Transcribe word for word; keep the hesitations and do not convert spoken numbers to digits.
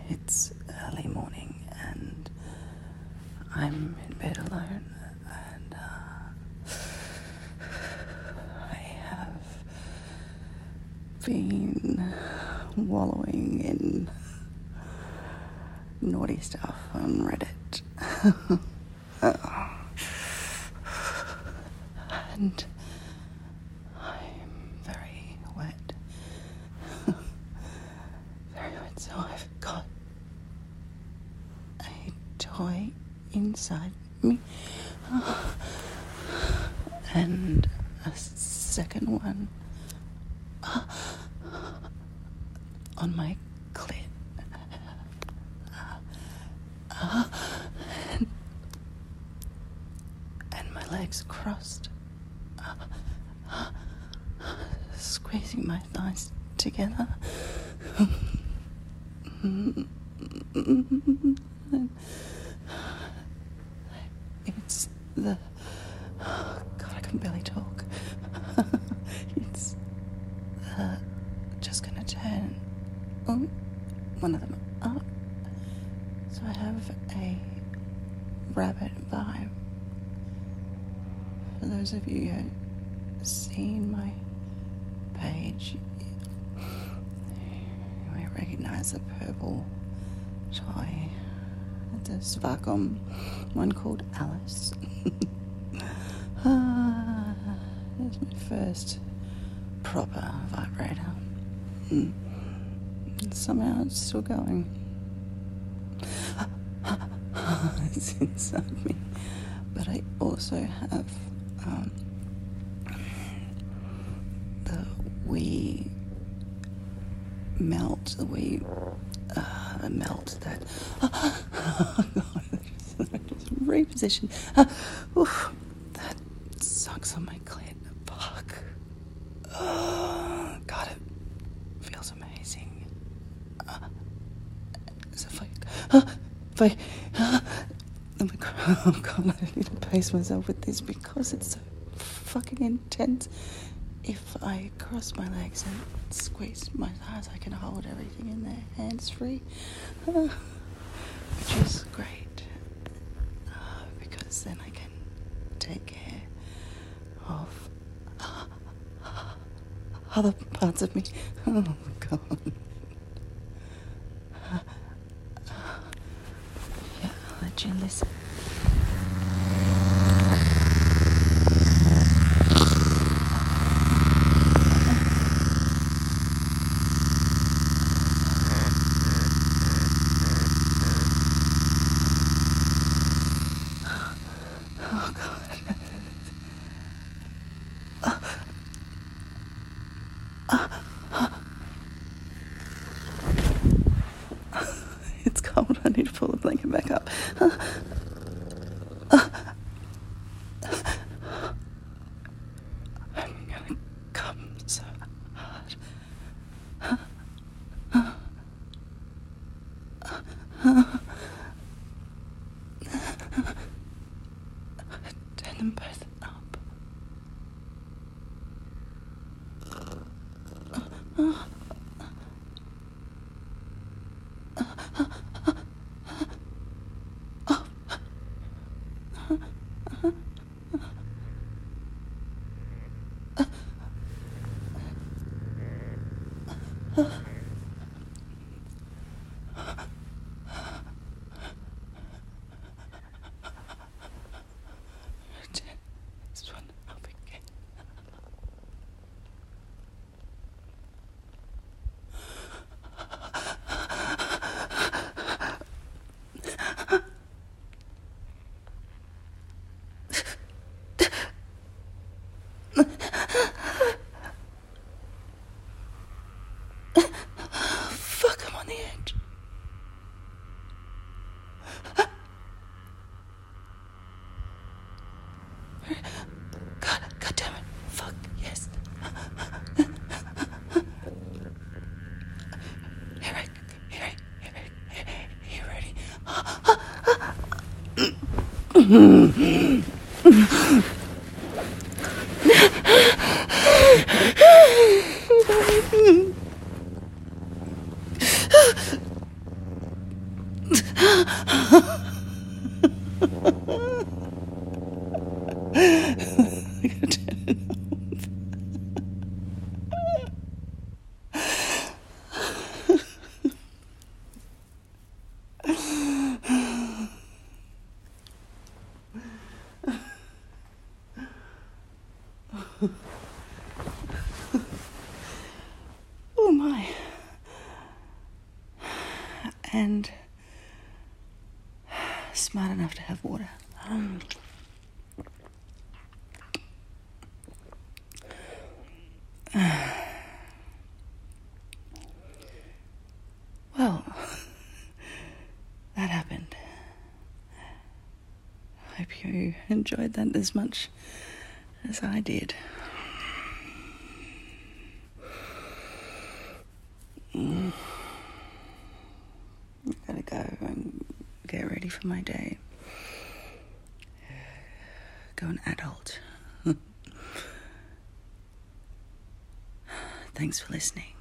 It's early morning and I'm in bed alone, and uh, I have been wallowing in naughty stuff on Reddit. uh, and I'm very wet. Very wet, so I've got a toy inside me and a second one on my clit. Uh, and, and my legs crossed, uh, uh, squeezing my thighs together. It's the... Oh God, I can barely talk. It's uh, just gonna turn oh, one of them up. So I have a rabbit vibe. For those of you who have seen my page, you may recognize the purple toy. It's a Svagom, one called Alice. ah, it's my first proper vibrator. Mm. Somehow it's still going. It's inside me. But I also have um, the wee melt, the wee uh, melt that oh God, just reposition. Uh, oof, that sucks on my clit. Fuck. Oh, God, it feels amazing. Uh, so if I, uh, if I, uh, oh my God, oh God, I need to pace myself with this because it's so fucking intense. If I cross my legs and squeeze my thighs, I can hold everything in there hands-free, uh, which is great, uh, because then I can take care of uh, other parts of me. Oh, God. Uh, uh, yeah, I'll let you listen. It's cold. I need to pull the blanket back up. Uh, uh, I'm gonna come so hard. Uh, uh, uh, turn them both up. Uh, uh, This one up again. Fuck, I'm on the edge. God, God damn it. Fuck, yes. Here I, here I, here I, here I, here ready. and smart enough to have water. Um, well, that happened. I hope you enjoyed that as much as I did. Mm. I've gotta go and get ready for my day. Go an adult. Thanks for listening.